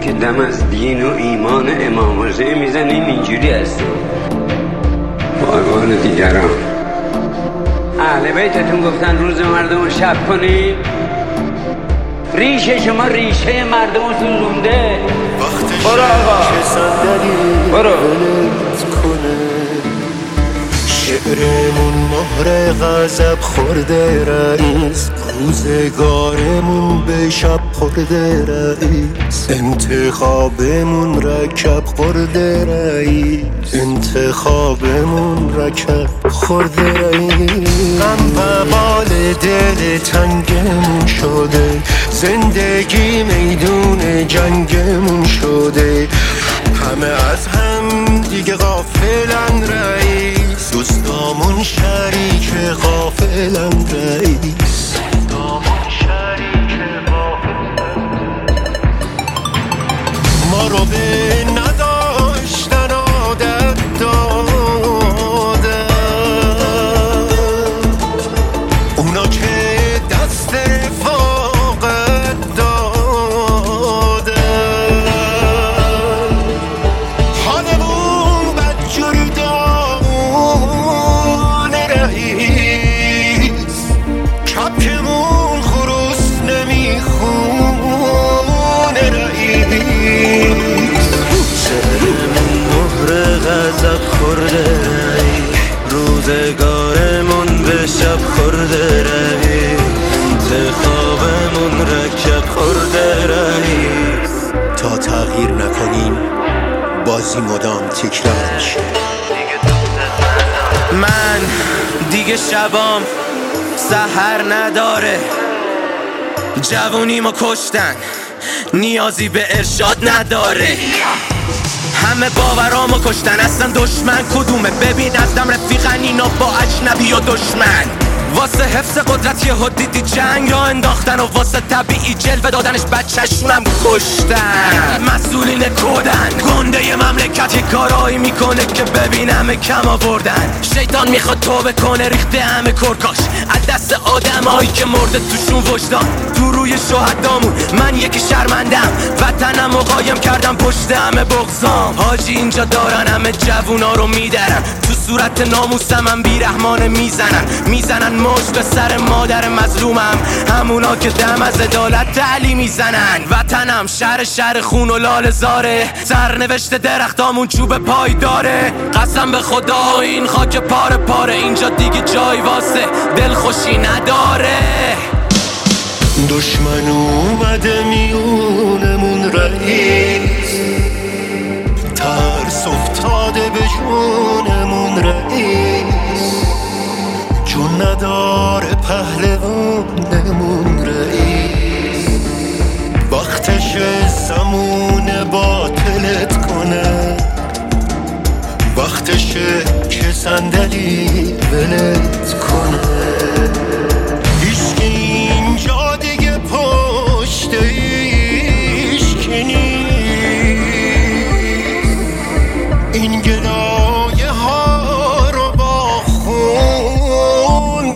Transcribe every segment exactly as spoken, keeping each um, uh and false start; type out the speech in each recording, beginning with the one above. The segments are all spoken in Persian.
که دم از دین و ایمان امام حسین میزنین اینجوری هست. بارمان دیگران اهل بیتتون گفتن روز مردم شب کنیم. ریشه شما ریشه مردم سوزونده. برو آقا برو. شعرمون مهر غضب خورده رئیس، روزگارمون به شب خورده رئیس، انتخابمون رکب خورده رئیس، انتخابمون رکب خورده رئیس. غم و بال دل تنگمون شده، زندگی میدون جنگمون شده، همه از هم دیگه غافلن رئیس، دوستامون شریک غافلن رئیس، دوستامون شریک غافلن. ما رو به نداشتن عادت دادن، اونا که دست رفاقت دادن، حالمون بدجوری دانه رئیس، کپکمون خروس نمیخونه رئیس. شعرمون مهر غضب خورده رئیس، روزگارمون به شب خورده رئیس، انتخابمون رکب خورده رئیس. تا تغییر نکنیم بازی مدام تکرار میشه. من دیگه شبام سحر نداره، جوونیمو کشتن نیازی به ارشاد نداره، همه باورامو کشتن اصلا دشمن کدومه؟ ببین ازدم رفیقن اینا با اجنبی و دشمن، واسه حفظ قدرت یه دیدی جنگ را انداختن و واسه طبیعی جلوه دادنش بچه‌شونم کشتن. مسئولین کودن گنده ی مملکت یه کارایی میکنه که ببین همه کم آوردن، شیطان میخواد توبه کنه ریخته همه کرکاش از دست آدمایی که مرده توشون وجدان. تو روی شهدامون من یکی شرمندم، وطنم و قایم کردم پشت همه بغضام. حاجی اینجا دارن همه جوونا رو میدرن، تو صورت ناموسم هم بیرحمانه میزنن، میزنن موج به سر مادر مظلومم، همونا که دم از عدالت تعلی میزنن. وطنم شهر شهر خون و لال زاره، سرنوشت درختامون چوب پای داره، قسم به خدا این خاک پاره پاره اینجا دیگه جای واسه دلخوشی نداره. دشمن اومده میونمون رئیس، ترس افتاده به جونمون رئیس، چون نداره پهلوانمون رئیس، وقتش زمون باطلت کنه، وقتشه که صندلی ولت کنه. هیچکی اینجا دیگه پشت هیچکی نیست، این گلایه ها رو با خون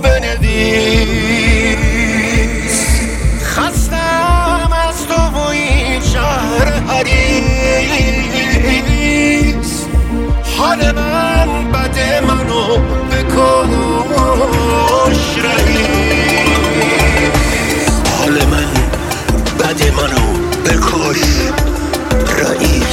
بنویس. خستم از تو و این شهر حریص، حال من بده منو بکش رئیس، حال من بده منو بکش رئیس.